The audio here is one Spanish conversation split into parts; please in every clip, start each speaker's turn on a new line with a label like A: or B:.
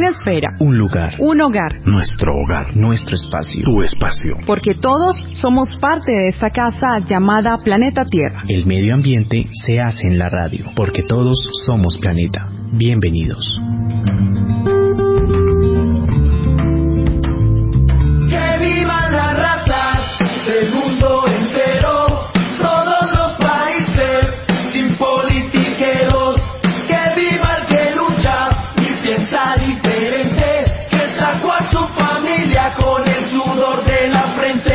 A: Una esfera.
B: Un lugar.
A: Un hogar.
B: Nuestro hogar. Nuestro espacio. Tu espacio.
A: Porque todos somos parte de esta casa llamada Planeta Tierra.
B: El medio ambiente se hace en la radio. Porque todos somos planeta. Bienvenidos.
C: ¡Que vivan las razas del mundo entero! Todos los países sin politiqueros. ¡Que viva el que lucha y piensa diferente! ¡Que sacó a su familia con el sudor de la frente!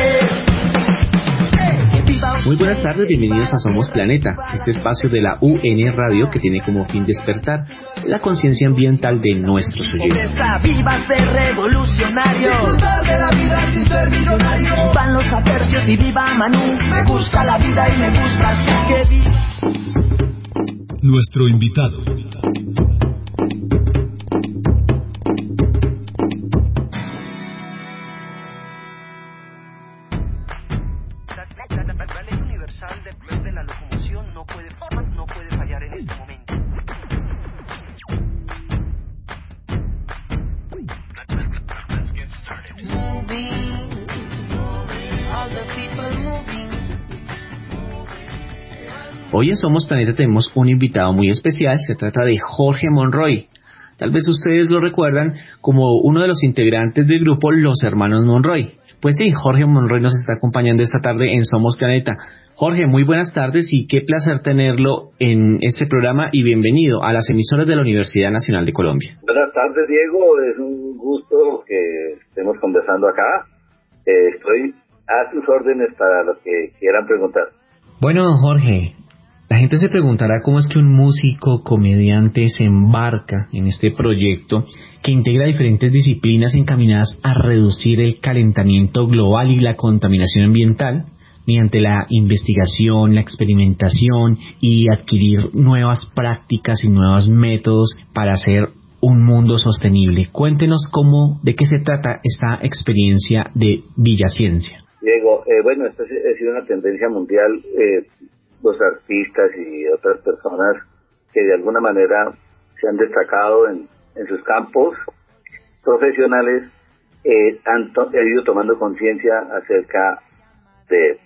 D: Muy buenas tardes, bienvenidos a Somos Planeta, este espacio de la UN Radio que tiene como fin despertar la conciencia ambiental de nuestros oyentes.
C: ¡Viva ser revolucionario! ¡Disfrutar de la vida sin ser millonario! ¡Van los atercios y viva Manu! ¡Me gusta la vida y me gusta su que
E: Nuestro invitado.
F: La ley universal de la locomoción no puede fallar en este momento.
D: Hoy en Somos Planeta tenemos un invitado muy especial, se trata de Jorge Monroy. Tal vez ustedes lo recuerdan como uno de los integrantes del grupo Los Hermanos Monroy. Pues sí, Jorge Monroy nos está acompañando esta tarde en Somos Planeta. Jorge, muy buenas tardes y qué placer tenerlo en este programa y bienvenido a las emisoras de la Universidad Nacional de Colombia.
G: Buenas tardes, Diego. Es un gusto que estemos conversando acá. Estoy a sus órdenes para lo que quieran preguntar.
D: Bueno, don Jorge, la gente se preguntará cómo es que un músico, comediante se embarca en este proyecto que integra diferentes disciplinas encaminadas a reducir el calentamiento global y la contaminación ambiental mediante la investigación, la experimentación y adquirir nuevas prácticas y nuevos métodos para hacer un mundo sostenible. Cuéntenos de qué se trata esta experiencia de Villaciencia.
G: Diego, bueno, esta ha sido una tendencia mundial. Los artistas y otras personas que de alguna manera se han destacado en sus campos profesionales han ido tomando conciencia acerca de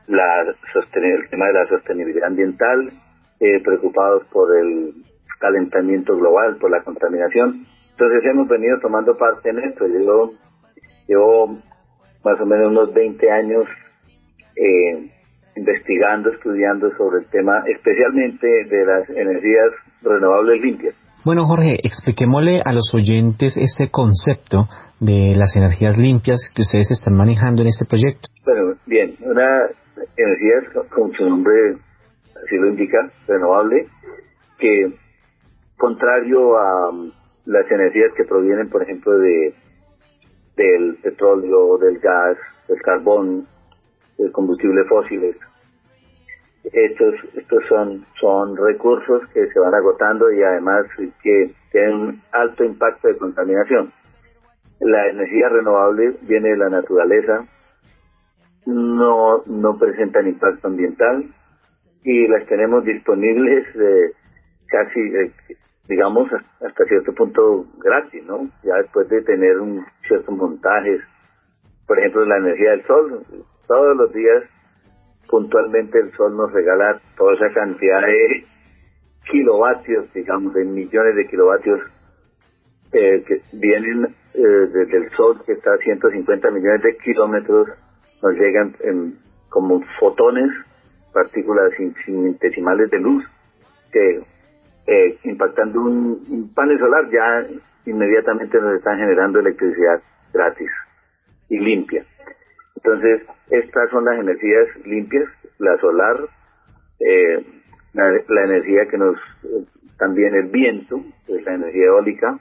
G: el tema de la sostenibilidad ambiental, preocupados por el calentamiento global, por la contaminación. Entonces hemos venido tomando parte en esto. Llevo más o menos unos 20 años investigando, estudiando sobre el tema, especialmente de las energías renovables limpias.
D: Bueno, Jorge, expliquémosle a los oyentes este concepto de las energías limpias que ustedes están manejando en este proyecto.
G: Bueno, bien, una energía, como su nombre así lo indica, renovable, que contrario a las energías que provienen, por ejemplo, del petróleo, del gas, del carbón, del combustible fósiles. Estos son recursos que se van agotando y además que tienen un alto impacto de contaminación. La energía renovable viene de la naturaleza, no presentan impacto ambiental y las tenemos disponibles casi, digamos, hasta cierto punto gratis, ¿no? Ya después de tener ciertos montajes. Por ejemplo, la energía del sol, todos los días puntualmente el sol nos regala toda esa cantidad de kilovatios, digamos, de millones de kilovatios que vienen desde el sol, que está a 150 millones de kilómetros, nos llegan como fotones, partículas infinitesimales de luz, que impactando un panel solar ya inmediatamente nos están generando electricidad gratis y limpia. Entonces, estas son las energías limpias, la solar, la energía que también el viento, pues la energía eólica,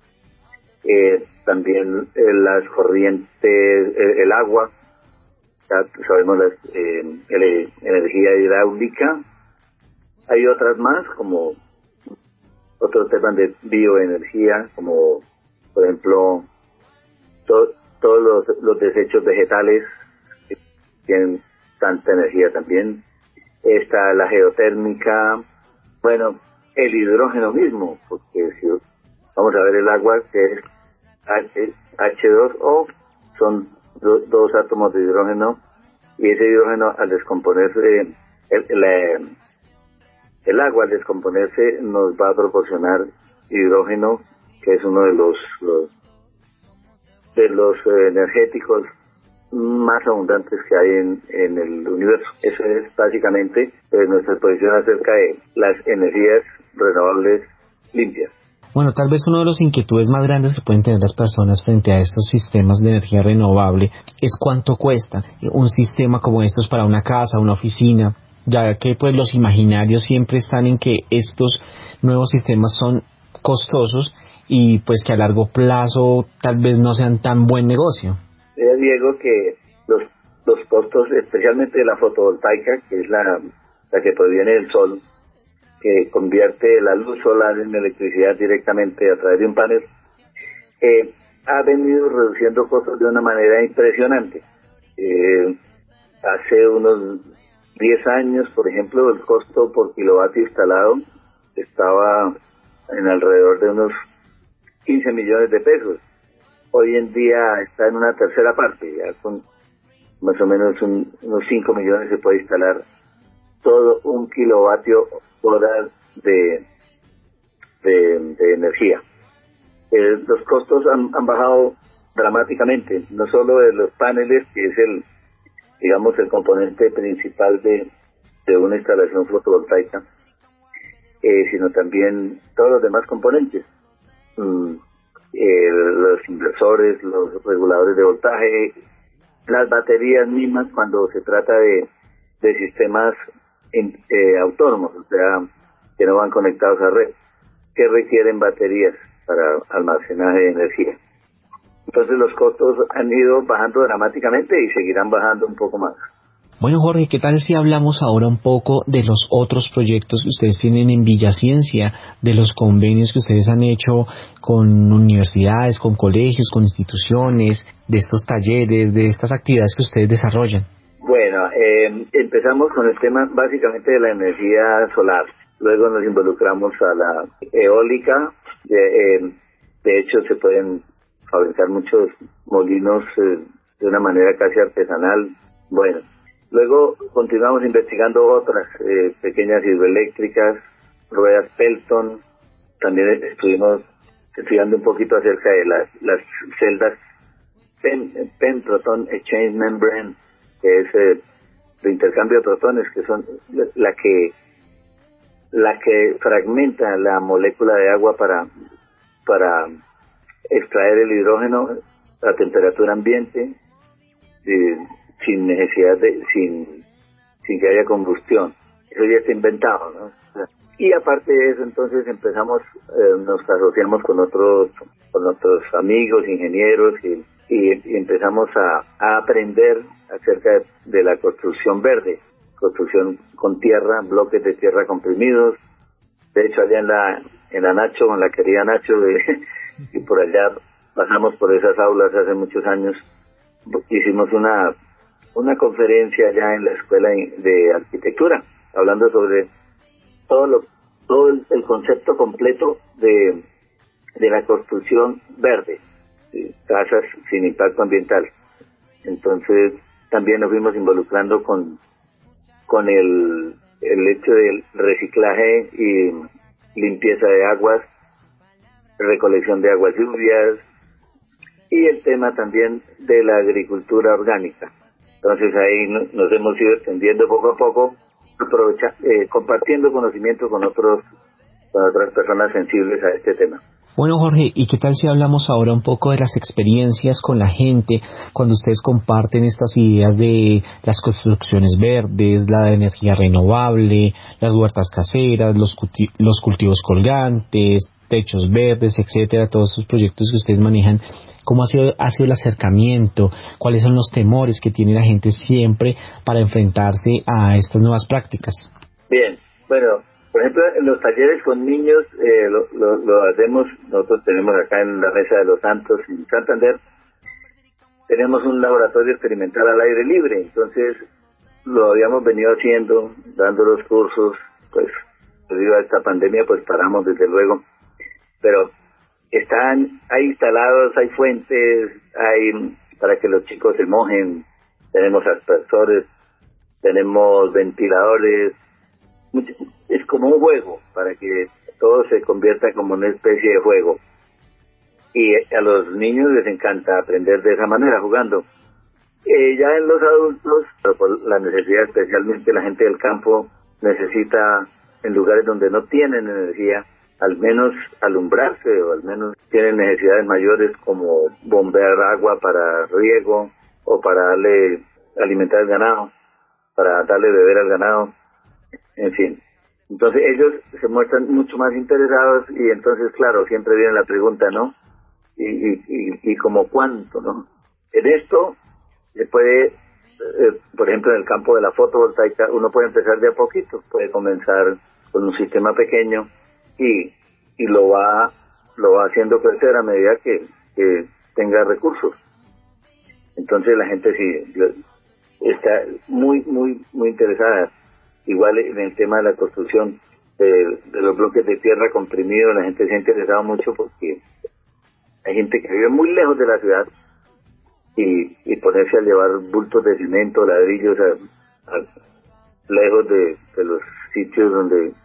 G: también las corrientes, el agua, ya sabemos energía hidráulica. Hay otras más, como otros temas de bioenergía, como por ejemplo todos los desechos vegetales que tienen tanta energía también. Está la geotérmica, bueno, el hidrógeno mismo, porque si vamos a ver el agua, que es H2O, son dos átomos de hidrógeno, y ese hidrógeno al descomponerse, el agua al descomponerse nos va a proporcionar hidrógeno, que es uno de los energéticos más abundantes que hay en el universo. Eso es básicamente nuestra exposición acerca de las energías renovables limpias.
D: Bueno, tal vez una de las inquietudes más grandes que pueden tener las personas frente a estos sistemas de energía renovable es cuánto cuesta un sistema como estos para una casa, una oficina, ya que pues los imaginarios siempre están en que estos nuevos sistemas son costosos y pues que a largo plazo tal vez no sean tan buen negocio.
G: Diego, que los costos, especialmente de la fotovoltaica, que es la que proviene del sol, que convierte la luz solar en electricidad directamente a través de un panel, ha venido reduciendo costos de una manera impresionante. Hace unos 10 años, por ejemplo, el costo por kilovatio instalado estaba en alrededor de unos 15 millones de pesos. Hoy en día está en una tercera parte, ya con más o menos unos 5 millones se puede instalar todo un kilovatio hora de energía. Los costos han bajado dramáticamente, no solo de los paneles, que es el componente principal de una instalación fotovoltaica, sino también todos los demás componentes, los inversores, los reguladores de voltaje, las baterías mismas cuando se trata de sistemas autónomos, o sea, que no van conectados a red, que requieren baterías para almacenaje de energía. Entonces los costos han ido bajando dramáticamente y seguirán bajando un poco más.
D: Bueno, Jorge, ¿qué tal si hablamos ahora un poco de los otros proyectos que ustedes tienen en Villaciencia, de los convenios que ustedes han hecho con universidades, con colegios, con instituciones, de estos talleres, de estas actividades que ustedes desarrollan?
G: Bueno, empezamos con el tema básicamente de la energía solar. Luego nos involucramos a la eólica. De hecho, se pueden fabricar muchos molinos de una manera casi artesanal. Bueno, luego continuamos investigando otras pequeñas hidroeléctricas, ruedas Pelton. También estuvimos estudiando un poquito acerca de las celdas PEM, Proton Exchange Membrane, que es de intercambio de protones, que son la que fragmenta la molécula de agua para extraer el hidrógeno a temperatura ambiente, sin necesidad sin que haya combustión. Eso ya está inventado, ¿no? Y aparte de eso, entonces nos asociamos con otros amigos, ingenieros, y empezamos a aprender acerca de la construcción verde, construcción con tierra, bloques de tierra comprimidos. De hecho, allá en la Nacho, con la querida Nacho, y por allá pasamos por esas aulas hace muchos años, hicimos una conferencia allá en la Escuela de Arquitectura, hablando sobre todo el concepto completo de la construcción verde, casas sin impacto ambiental. Entonces también nos fuimos involucrando con el hecho del reciclaje y limpieza de aguas, recolección de aguas lluvias, y el tema también de la agricultura orgánica. Entonces ahí nos hemos ido extendiendo poco a poco, compartiendo conocimiento con otras personas sensibles a este tema.
D: Bueno, Jorge, ¿y qué tal si hablamos ahora un poco de las experiencias con la gente cuando ustedes comparten estas ideas de las construcciones verdes, la energía renovable, las huertas caseras, los cultivos colgantes, techos verdes, etcétera, todos estos proyectos que ustedes manejan? ¿Cómo ha sido el acercamiento? ¿Cuáles son los temores que tiene la gente siempre para enfrentarse a estas nuevas prácticas?
G: Bien, bueno, por ejemplo, en los talleres con niños lo hacemos. Nosotros tenemos acá en la Mesa de los Santos, en Santander, tenemos un laboratorio experimental al aire libre. Entonces lo habíamos venido haciendo, dando los cursos. Pues debido a esta pandemia pues paramos, desde luego, pero hay instalados, hay fuentes, hay para que los chicos se mojen, tenemos aspersores, tenemos ventiladores, es como un juego para que todo se convierta como una especie de juego. Y a los niños les encanta aprender de esa manera, jugando. Ya en los adultos, por la necesidad, especialmente la gente del campo, necesita, en lugares donde no tienen energía, al menos alumbrarse, o al menos tienen necesidades mayores como bombear agua para riego, o para alimentar al ganado, para darle beber al ganado, en fin. Entonces ellos se muestran mucho más interesados, y entonces, claro, siempre viene la pregunta, ¿no? Y como cuánto, ¿no? En esto se puede, por ejemplo, en el campo de la fotovoltaica, uno puede empezar de a poquito, puede comenzar con un sistema pequeño y lo va haciendo crecer a medida que tenga recursos. Entonces la gente sí está muy interesada. Igual en el tema de la construcción de los bloques de tierra comprimidos, la gente se ha interesado mucho porque hay gente que vive muy lejos de la ciudad, y ponerse a llevar bultos de cemento, ladrillos lejos de los sitios donde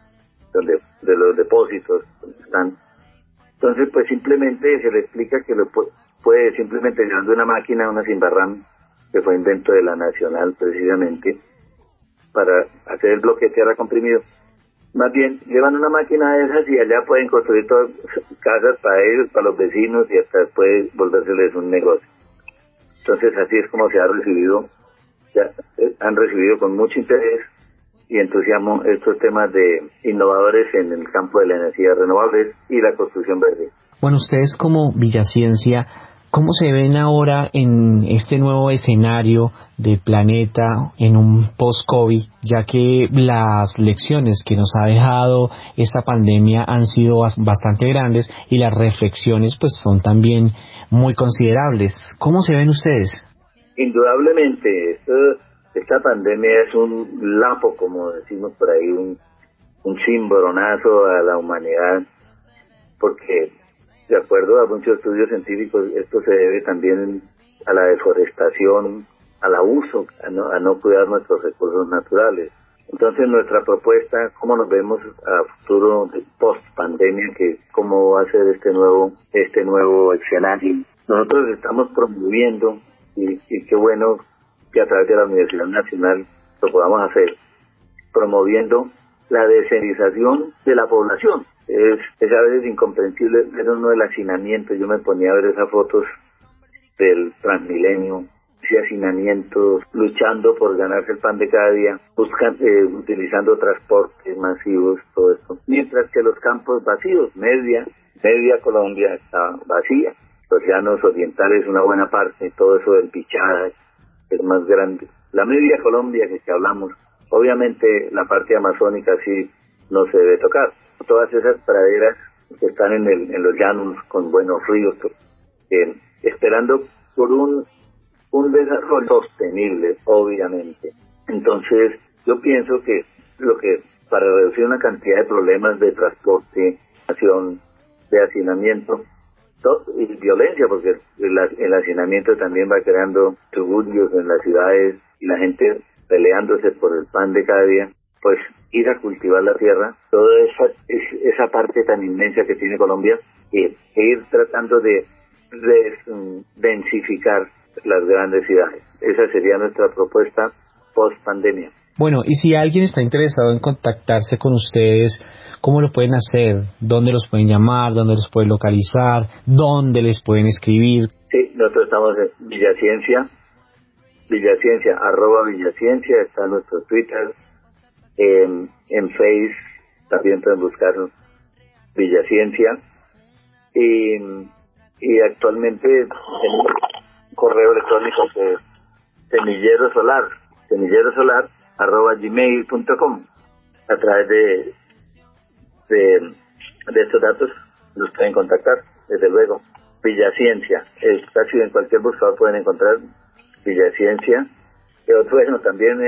G: de los depósitos donde están. Entonces, pues simplemente se le explica que lo puede simplemente llevando una máquina, una Simbarram, que fue invento de la Nacional precisamente, para hacer el bloque de tierra comprimido. Más bien, llevan una máquina de esas y allá pueden construir todas casas para ellos, para los vecinos, y hasta después volvérseles un negocio. Entonces así es como se ha recibido, han recibido con mucho interés y entusiasmo estos temas de innovadores en el campo de las energías renovables y la construcción verde.
D: Bueno, ustedes como Villaciencia, ¿cómo se ven ahora en este nuevo escenario de planeta en un post-COVID, ya que las lecciones que nos ha dejado esta pandemia han sido bastante grandes y las reflexiones pues son también muy considerables? ¿Cómo se ven ustedes?
G: Indudablemente, esta pandemia es un lapo, como decimos por ahí, un cimbronazo a la humanidad, porque de acuerdo a muchos estudios científicos, esto se debe también a la deforestación, al abuso, a no cuidar nuestros recursos naturales. Entonces nuestra propuesta, cómo nos vemos a futuro post pandemia, que cómo va a ser este nuevo escenario. Nosotros estamos promoviendo, y qué bueno que a través de la Universidad Nacional lo podamos hacer, promoviendo la descentralización de la población. Es a veces incomprensible ver uno el hacinamiento. Yo me ponía a ver esas fotos del Transmilenio, ese hacinamiento, luchando por ganarse el pan de cada día, utilizando transportes masivos, todo esto. Mientras que los campos vacíos, media Colombia está vacía. Los llanos orientales, una buena parte, todo eso del Pichada es más grande. La media Colombia que hablamos, obviamente la parte amazónica sí no se debe tocar. Todas esas praderas que están en los llanos con buenos ríos, esperando por un desarrollo sostenible, obviamente. Entonces, yo pienso que para reducir una cantidad de problemas de transporte, de hacinamiento y violencia, porque el hacinamiento también va creando suburbios en las ciudades y la gente peleándose por el pan de cada día, pues ir a cultivar la tierra, toda esa parte tan inmensa que tiene Colombia, e ir tratando de densificar las grandes ciudades. Esa sería nuestra propuesta post pandemia.
D: Bueno, y si alguien está interesado en contactarse con ustedes, ¿cómo lo pueden hacer? ¿Dónde los pueden llamar? ¿Dónde los pueden localizar? ¿Dónde les pueden escribir?
G: Sí, nosotros estamos en Villaciencia, @Villaciencia, está nuestro Twitter, en Face también pueden buscar Villaciencia, y actualmente tenemos un correo electrónico que es semillerosolar@gmail.com. A través de estos datos los pueden contactar, desde luego. Villaciencia, casi en cualquier buscador pueden encontrar Villaciencia. Bueno, también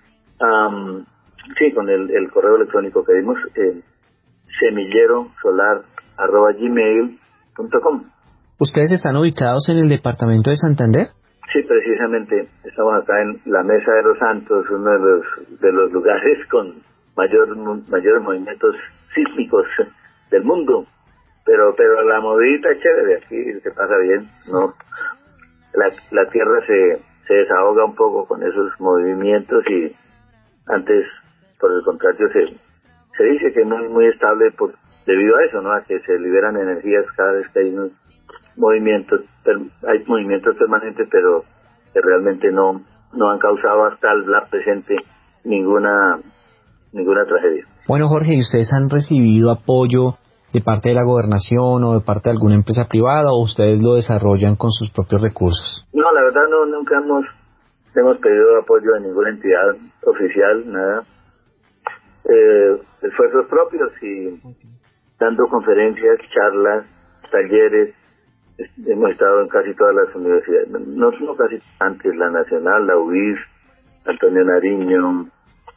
G: sí, con el correo electrónico que dimos, semillerosolar@gmail.com.
D: ¿Ustedes están ubicados en el departamento de Santander?
G: Sí, precisamente. Estamos acá en la Mesa de los Santos, uno de los lugares con mayores movimientos sísmicos del mundo. Pero la movidita es chévere, aquí se pasa bien, ¿no? La tierra se desahoga un poco con esos movimientos y antes, por el contrario, se dice que no es muy estable debido a eso, ¿no? A que se liberan energías cada vez que hay unos movimientos permanentes, pero que realmente no han causado hasta la presente ninguna tragedia.
D: Bueno, Jorge, ¿y ustedes han recibido apoyo de parte de la gobernación o de parte de alguna empresa privada, o ustedes lo desarrollan con sus propios recursos?
G: No, la verdad nunca hemos pedido apoyo de ninguna entidad oficial, nada. Esfuerzos propios y dando conferencias, charlas, talleres. Hemos estado en casi todas las universidades, no casi antes, la Nacional, la UIS, Antonio Nariño,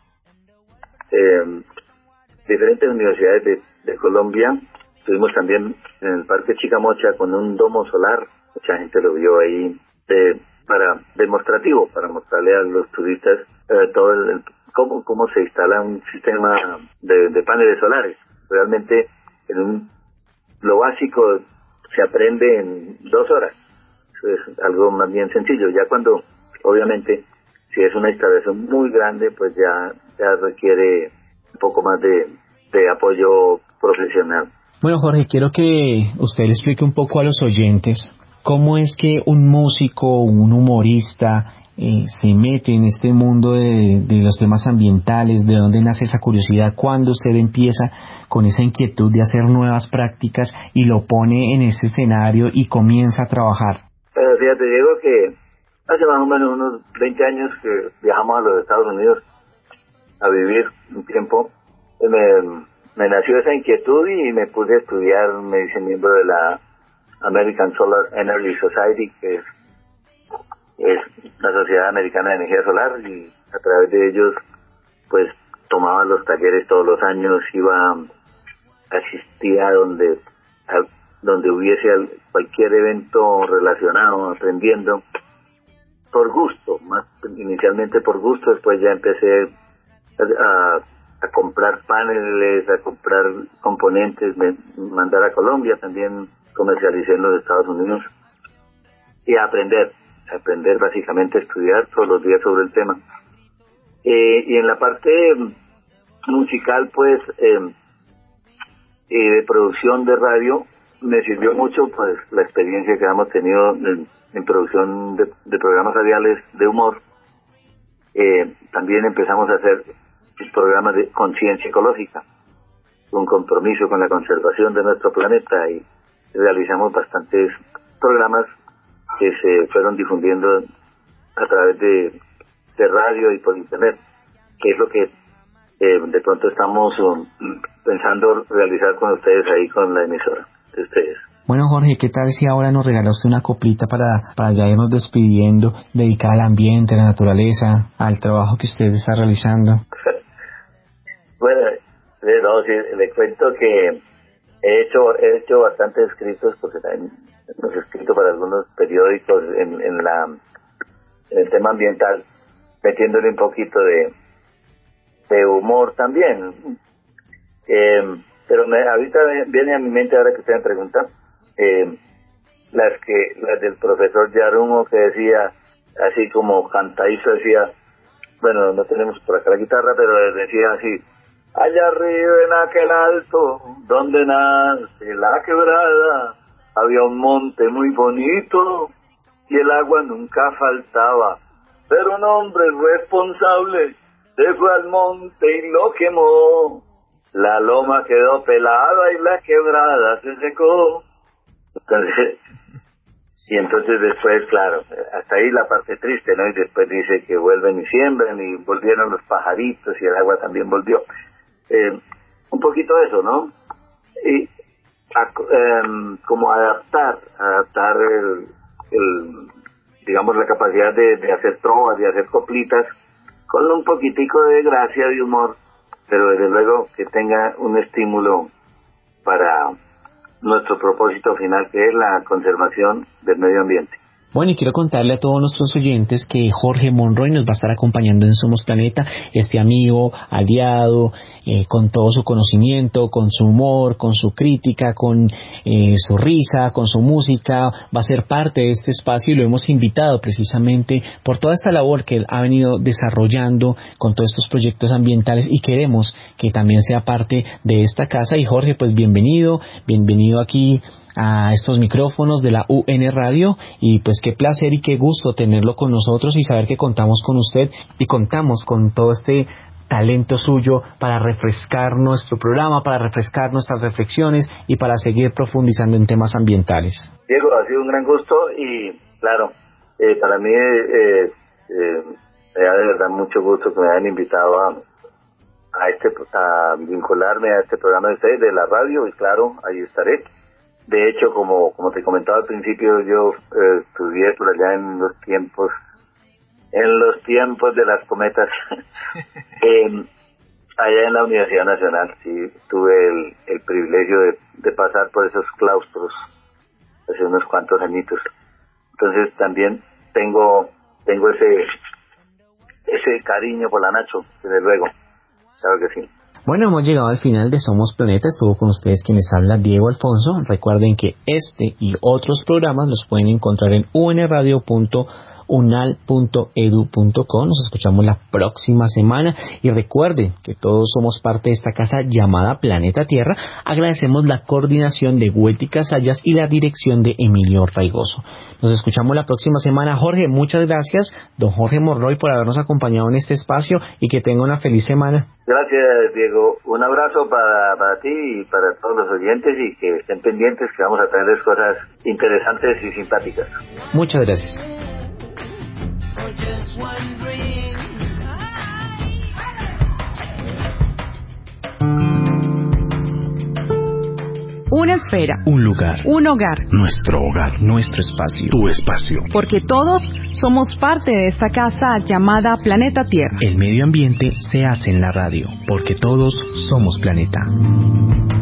G: diferentes universidades de Colombia. Estuvimos también en el Parque Chicamocha con un domo solar, mucha gente lo vio ahí, demostrativo, para mostrarle a los turistas todo cómo se instala un sistema de paneles solares. Realmente lo básico se aprende en 2 horas. Eso es algo más bien sencillo. Ya cuando, obviamente, si es una instalación muy grande, pues ya requiere un poco más de apoyo profesional.
D: Bueno, Jorge, quiero que usted le explique un poco a los oyentes cómo es que un músico, un humorista se mete en este mundo de los temas ambientales, de dónde nace esa curiosidad, cuando usted empieza con esa inquietud de hacer nuevas prácticas y lo pone en ese escenario y comienza a trabajar.
G: Fíjate, Diego, que hace más o menos unos 20 años que viajamos a los Estados Unidos a vivir un tiempo, me nació esa inquietud y me puse a estudiar. Me hice miembro de la American Solar Energy Society, que es la Sociedad Americana de Energía Solar, y a través de ellos pues tomaba los talleres todos los años, asistía donde hubiese cualquier evento relacionado, aprendiendo por gusto, más inicialmente por gusto. Después ya empecé a comprar paneles, a comprar componentes, mandar a Colombia, también comercialicé en los Estados Unidos, y a aprender básicamente, a estudiar todos los días sobre el tema. Y en la parte musical, pues, de producción de radio, me sirvió mucho pues la experiencia que hemos tenido en producción de programas radiales de humor. También empezamos a hacer programas de conciencia ecológica, un compromiso con la conservación de nuestro planeta, y realizamos bastantes programas que se fueron difundiendo a través de radio y por internet, que es lo que de pronto estamos pensando realizar con ustedes ahí, con la emisora de ustedes.
D: Bueno, Jorge, ¿qué tal si ahora nos regala usted una coplita para ya irnos despidiendo, dedicada al ambiente, a la naturaleza, al trabajo que usted está realizando?
G: Bueno, no, sí, le cuento que he hecho bastantes escritos, porque también hemos escrito para algunos periódicos en el tema ambiental, metiéndole un poquito de humor también. Pero ahorita viene a mi mente, ahora que usted me pregunta, las del profesor Yarumo, que decía, así como cantadizo, decía, bueno, no tenemos por acá la guitarra, pero decía así: allá arriba en aquel alto, donde nace la quebrada, había un monte muy bonito y el agua nunca faltaba, pero un hombre responsable se fue al monte y lo quemó. La loma quedó pelada y la quebrada se secó. Entonces después, claro, hasta ahí la parte triste, ¿no? Y después dice que vuelven y siembran y volvieron los pajaritos y el agua también volvió. Un poquito de eso, ¿no? Y como adaptar digamos, la capacidad de hacer trovas, de hacer coplitas, con un poquitico de gracia, de humor, pero desde luego que tenga un estímulo para nuestro propósito final, que es la conservación del medio ambiente.
D: Bueno, y quiero contarle a todos nuestros oyentes que Jorge Monroy nos va a estar acompañando en Somos Planeta, este amigo, aliado, con todo su conocimiento, con su humor, con su crítica, con su risa, con su música, va a ser parte de este espacio y lo hemos invitado precisamente por toda esta labor que él ha venido desarrollando con todos estos proyectos ambientales y queremos que también sea parte de esta casa. Y Jorge, pues bienvenido aquí a estos micrófonos de la UN Radio y pues qué placer y qué gusto tenerlo con nosotros y saber que contamos con usted y contamos con todo este talento suyo para refrescar nuestro programa, para refrescar nuestras reflexiones y para seguir profundizando en temas ambientales.
G: Diego, ha sido un gran gusto y claro, para mí me da de verdad mucho gusto que me hayan invitado a vincularme a este programa de ustedes de la radio y claro, ahí estaré. De hecho, como te comentaba al principio, yo estudié por allá en los tiempos de las cometas, allá en la Universidad Nacional. Sí, tuve el privilegio de pasar por esos claustros hace unos cuantos añitos. Entonces también tengo ese cariño por la Nacho, desde luego, claro que sí.
D: Bueno, hemos llegado al final de Somos Planeta. Estuvo con ustedes quienes habla Diego Alfonso. Recuerden que este y otros programas los pueden encontrar en unradio.unal.edu.co. Nos escuchamos la próxima semana y recuerden que todos somos parte de esta casa llamada Planeta Tierra. Agradecemos la coordinación de Hueti Casallas y la dirección de Emilio Raigoso. Nos escuchamos la próxima semana. Jorge, muchas gracias, don Jorge Monroy, por habernos acompañado en este espacio y que tenga una feliz semana.
G: Gracias, Diego. Un abrazo para ti y para todos los oyentes y que estén pendientes que vamos a traerles cosas interesantes y simpáticas.
D: Muchas gracias.
A: Una esfera,
B: Un lugar,
A: un hogar,
B: nuestro hogar, nuestro espacio, tu espacio.
A: porque todos somos parte de esta casa llamada Planeta Tierra.
B: El medio ambiente se hace en la radio, porque todos somos planeta.